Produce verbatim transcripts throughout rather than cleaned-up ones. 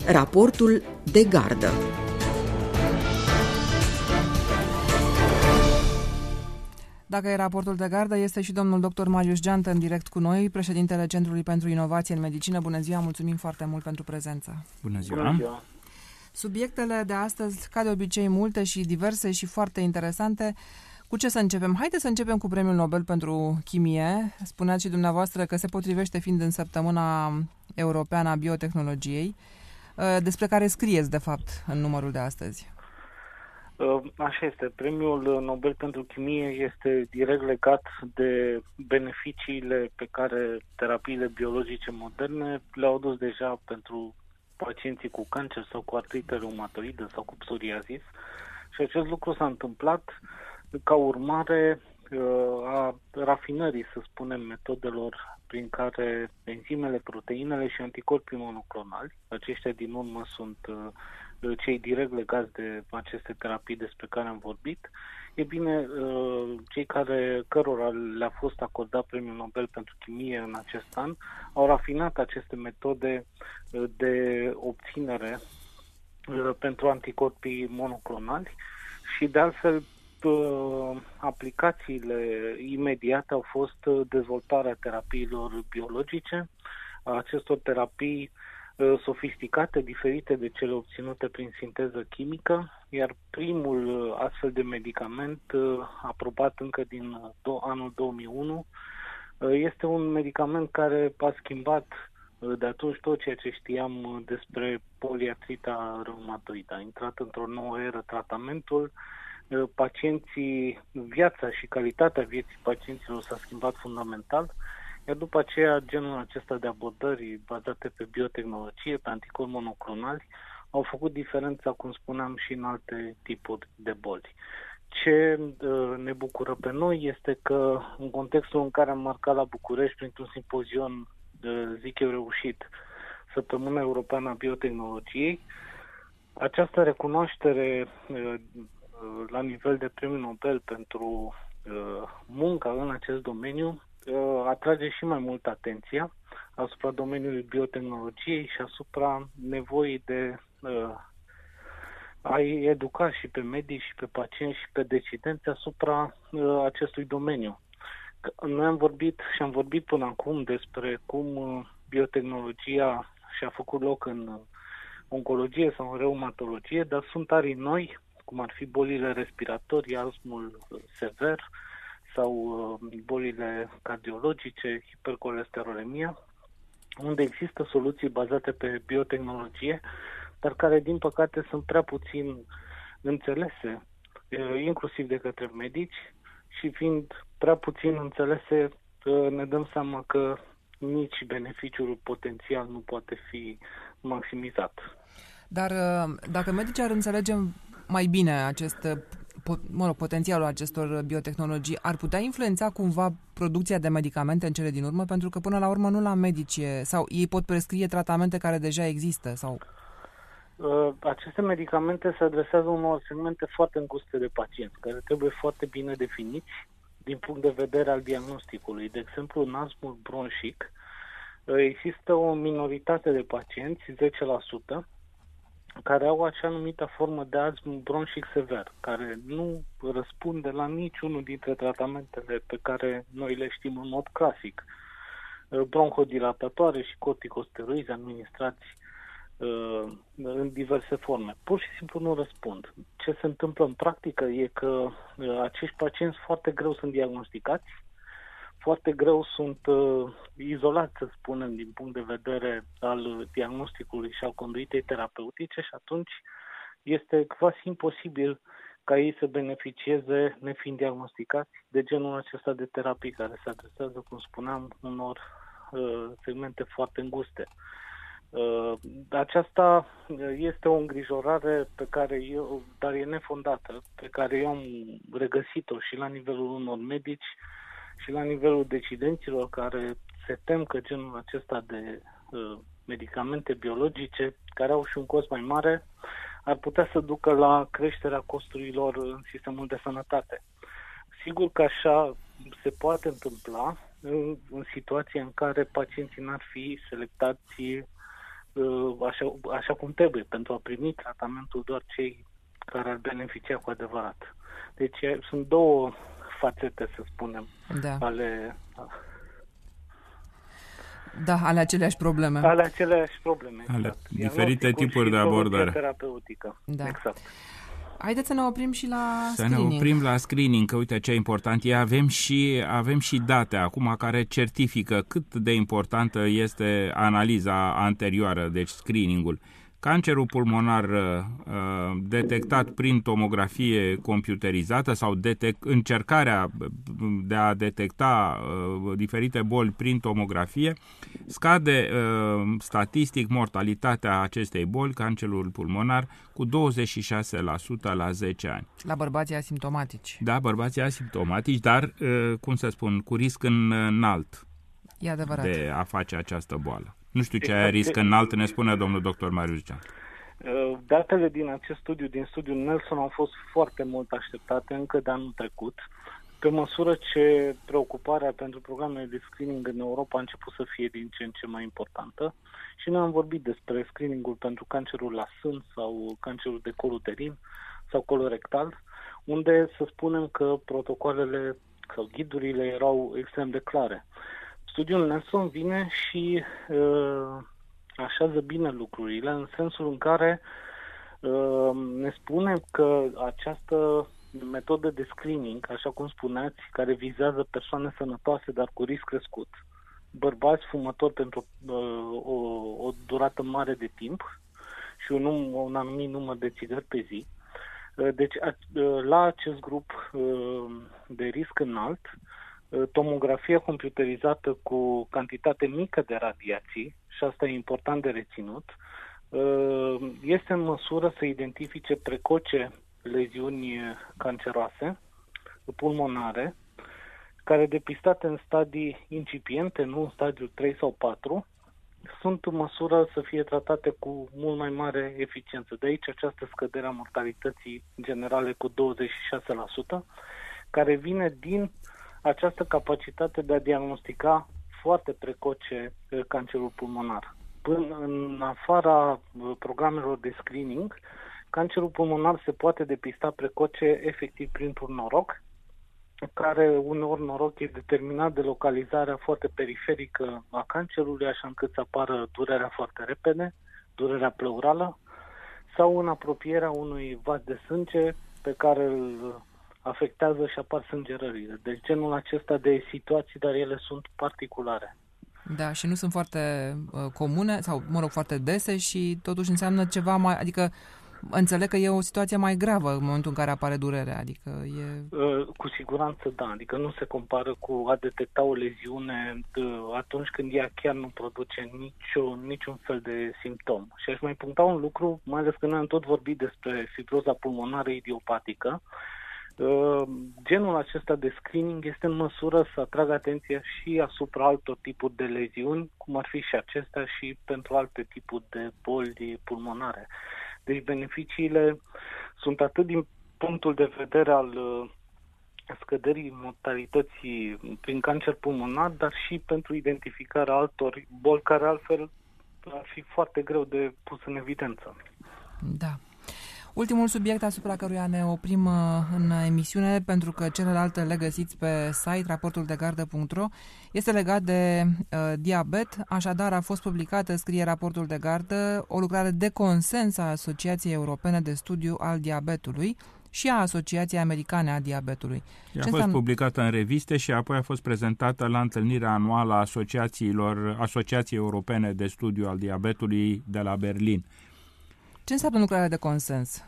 Raportul de gardă. Dacă e raportul de gardă, este și domnul doctor Marius Geantă în direct cu noi, președintele Centrului pentru Inovație în Medicină. Bună ziua, mulțumim foarte mult pentru prezență. Bună ziua! Bună ziua. Subiectele de astăzi, ca de obicei, multe și diverse și foarte interesante. Cu ce să începem? Haideți să începem cu Premiul Nobel pentru Chimie. Spuneați și dumneavoastră că se potrivește fiind în săptămâna europeană a biotehnologiei, despre care scrieți, de fapt, în numărul de astăzi. Așa este. Premiul Nobel pentru Chimie este direct legat de beneficiile pe care terapiile biologice moderne le-au adus deja pentru pacienții cu cancer sau cu artrită reumatoidă sau cu psoriazis. Și acest lucru s-a întâmplat ca urmare a rafinării, să spunem, metodelor prin care enzimele, proteinele și anticorpii monoclonali, aceștia din urmă sunt cei direct legați de aceste terapii despre care am vorbit, e bine, cei care, cărora le-a fost acordat Premiul Nobel pentru Chimie în acest an, au rafinat aceste metode de obținere pentru anticorpii monoclonali și, de altfel, aplicațiile imediate au fost dezvoltarea terapiilor biologice, a acestor terapii sofisticate, diferite de cele obținute prin sinteză chimică, iar primul astfel de medicament, aprobat încă din anul două mii unu, este un medicament care a schimbat de atunci tot ceea ce știam despre poliartrita reumatoidă. A intrat într-o nouă eră tratamentul, pacienții, viața și calitatea vieții pacienților s-a schimbat fundamental, iar după aceea genul acesta de abordări bazate pe biotehnologie, pe anticorpi monoclonali, au făcut diferența, cum spuneam, și în alte tipuri de boli. Ce uh, ne bucură pe noi este că în contextul în care am marcat la București printr-un simpozion, uh, zic eu, reușit, Săptămâna Europeană a Biotehnologiei, această recunoaștere uh, la nivel de Premiu Nobel pentru uh, munca în acest domeniu uh, atrage și mai mult atenția asupra domeniului biotehnologiei și asupra nevoii de uh, a educa și pe medici și pe pacienți și pe decidenți asupra uh, acestui domeniu. Noi am vorbit și am vorbit până acum despre cum uh, biotehnologia și-a făcut loc în uh, oncologie sau în reumatologie, dar sunt arii noi, cum ar fi bolile respiratorii, astmul sever sau bolile cardiologice, hipercolesterolemia, unde există soluții bazate pe biotehnologie, dar care, din păcate, sunt prea puțin înțelese, inclusiv de către medici, și fiind prea puțin înțelese, ne dăm seama că nici beneficiul potențial nu poate fi maximizat. Dar dacă medicii ar înțelege mai bine acest, mă rog, potențialul acestor biotehnologii, ar putea influența cumva producția de medicamente în cele din urmă? Pentru că până la urmă nu la medici, sau ei pot prescrie tratamente care deja există? Sau aceste medicamente se adresează unor segmente foarte înguste de pacienți, care trebuie foarte bine definiți din punct de vedere al diagnosticului. De exemplu, în astmul bronșic există o minoritate de pacienți, zece la sută, care au acea numită formă de astm bronșic sever, care nu răspunde la niciunul dintre tratamentele pe care noi le știm în mod clasic. Bronhodilatatoare și corticosteroizi administrați uh, în diverse forme. Pur și simplu nu răspund. Ce se întâmplă în practică e că uh, acești pacienți foarte greu sunt diagnosticați, foarte greu sunt uh, izolați, să spunem, din punct de vedere al diagnosticului și al conduitei terapeutice și atunci este quasi imposibil ca ei să beneficieze, nefiind diagnosticați, de genul acesta de terapii care se adresează, cum spuneam, unor uh, segmente foarte înguste. Uh, aceasta este o îngrijorare pe care eu, dar e nefondată, pe care eu am regăsit-o și la nivelul unor medici și la nivelul decidenților care se tem că genul acesta de uh, medicamente biologice, care au și un cost mai mare, ar putea să ducă la creșterea costurilor în sistemul de sănătate. Sigur că așa se poate întâmpla în, în situația în care pacienții n-ar fi selectați așa, așa cum trebuie, pentru a primi tratamentul doar cei care ar beneficia cu adevărat. Deci sunt două fațete, să spunem, da. ale... Da, ale aceleași probleme. Ale aceleași probleme, ale exact. diferite tipuri de abordare. Terapeutică. Da. Exact. Haideți să ne oprim și la să screening. ne oprim la screening, că uite ce important e. Avem și, avem și date acum care certifică cât de importantă este analiza anterioară, deci screeningul. Cancerul pulmonar uh, detectat prin tomografie computerizată sau detec- încercarea de a detecta uh, diferite boli prin tomografie scade uh, statistic mortalitatea acestei boli, cancerul pulmonar, cu douăzeci și șase la sută la zece ani. La bărbații asimptomatici. Da, bărbații asimptomatici, dar, uh, cum să spun, cu risc înalt E adevărat. de a face această boală. Nu știu ce exact. Risc înalt, ne spune domnul doctor Marius Gean. Datele din acest studiu, din studiul Nelson, au fost foarte mult așteptate încă de anul trecut, pe măsură ce preocuparea pentru programele de screening în Europa a început să fie din ce în ce mai importantă și noi am vorbit despre screeningul pentru cancerul la sân sau cancerul de col uterin sau colorectal, unde să spunem că protocoalele sau ghidurile erau extrem de clare. Studiul Nelson vine și uh, așează bine lucrurile, în sensul în care uh, ne spune că această metodă de screening, așa cum spuneați, care vizează persoane sănătoase, dar cu risc crescut, bărbați fumători pentru uh, o, o durată mare de timp și un, num, un anumit număr de țigări pe zi. Uh, deci, uh, la acest grup uh, de risc înalt, tomografia computerizată cu cantitate mică de radiații, și asta e important de reținut, este în măsură să identifice precoce leziuni canceroase pulmonare, care depistate în stadii incipiente, nu în stadiul trei sau patru, sunt în măsură să fie tratate cu mult mai mare eficiență. De aici această scădere a mortalității generale cu douăzeci și șase la sută, care vine din această capacitate de a diagnostica foarte precoce cancerul pulmonar. Până în afara programelor de screening, cancerul pulmonar se poate depista precoce efectiv printr-un noroc, care uneori noroc e determinat de localizarea foarte periferică a cancerului, așa încât să apară durerea foarte repede, durerea pleurală, sau în apropierea unui vas de sânge pe care îl afectează și apar sângerările. Deci genul acesta de situații, dar ele sunt particulare. Da, și nu sunt foarte uh, comune, sau, mă rog, foarte dese și totuși înseamnă ceva mai... Adică înțeleg că e o situație mai gravă în momentul în care apare durerea, adică e... Uh, cu siguranță da, adică nu se compară cu a detecta o leziune de, atunci când ea chiar nu produce nicio, niciun fel de simptom. Și aș mai puncta un lucru, mai ales că noi am tot vorbit despre fibroza pulmonară idiopatică. Uh, genul acesta de screening este în măsură să atragă atenția și asupra altor tipuri de leziuni, cum ar fi și acestea, și pentru alte tipuri de boli pulmonare. Deci beneficiile sunt atât din punctul de vedere al uh, scăderii mortalității prin cancer pulmonar, dar și pentru identificarea altor boli care altfel ar fi foarte greu de pus în evidență. Da. Ultimul subiect asupra căruia ne oprim în emisiune, pentru că celelalte le găsiți pe site raportul de gardă punct ro, este legat de uh, diabet. Așadar, a fost publicată, scrie raportul de gardă, o lucrare de consens a Asociației Europene de Studiu al Diabetului și a Asociației Americane a Diabetului. A fost în... publicată în reviste și apoi a fost prezentată la întâlnirea anuală a asociațiilor, Asociației Europene de Studiu al Diabetului de la Berlin. Ce înseamnă lucrarea de consens?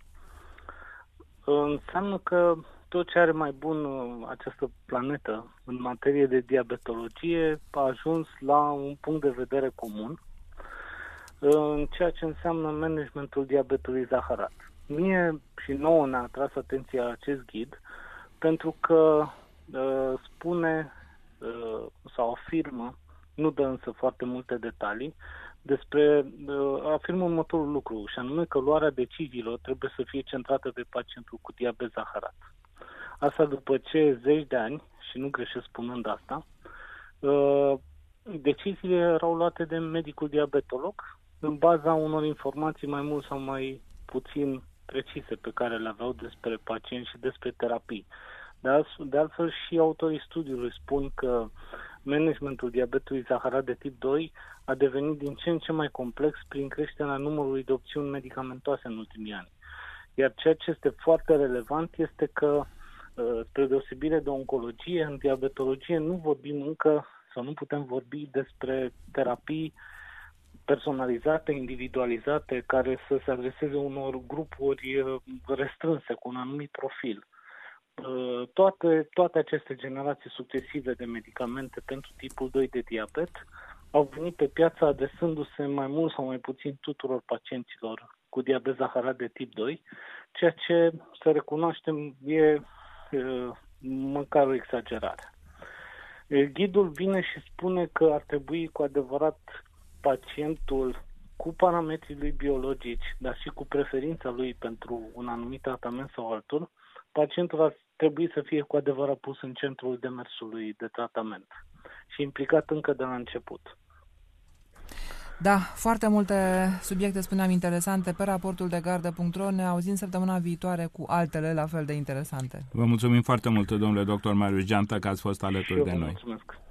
Înseamnă că tot ce are mai bun această planetă în materie de diabetologie a ajuns la un punct de vedere comun în ceea ce înseamnă managementul diabetului zaharat. Mie și nouă ne-a atras atenția acest ghid pentru că uh, spune uh, sau afirmă, nu dă însă foarte multe detalii, despre, afirmă următorul lucru, și anume că luarea deciziilor trebuie să fie centrată pe pacientul cu diabet zaharat. Asta după ce zeci de ani, și nu greșesc spunând asta, deciziile erau luate de medicul diabetolog, în baza unor informații mai mult sau mai puțin precise pe care le aveau despre pacienți și despre terapii. De, altfel, de altfel și autorii studiului spun că managementul diabetului zaharat de tip doi a devenit din ce în ce mai complex prin creșterea numărului de opțiuni medicamentoase în ultimii ani. Iar ceea ce este foarte relevant este că, spre deosebire de oncologie, în diabetologie nu vorbim încă sau nu putem vorbi despre terapii personalizate, individualizate, care să se adreseze unor grupuri restrânse cu un anumit profil. Toate, toate aceste generații succesive de medicamente pentru tipul doi de diabet au venit pe piață adresându-se mai mult sau mai puțin tuturor pacienților cu diabet zaharat de tip doi, ceea ce, să recunoaștem, e măcar o exagerare. Ghidul vine și spune că ar trebui cu adevărat pacientul cu parametrii lui biologici, dar și cu preferința lui pentru un anumit tratament sau altul, pacientul ar trebui să fie cu adevărat pus în centrul demersului de tratament și implicat încă de la început. Da, foarte multe subiecte, spuneam, interesante pe raportul de gardă punct ro. Ne auzim săptămâna viitoare cu altele la fel de interesante. Vă mulțumim foarte mult, domnule doctor Marius Geantă, că ați fost alături de noi. Mulțumesc.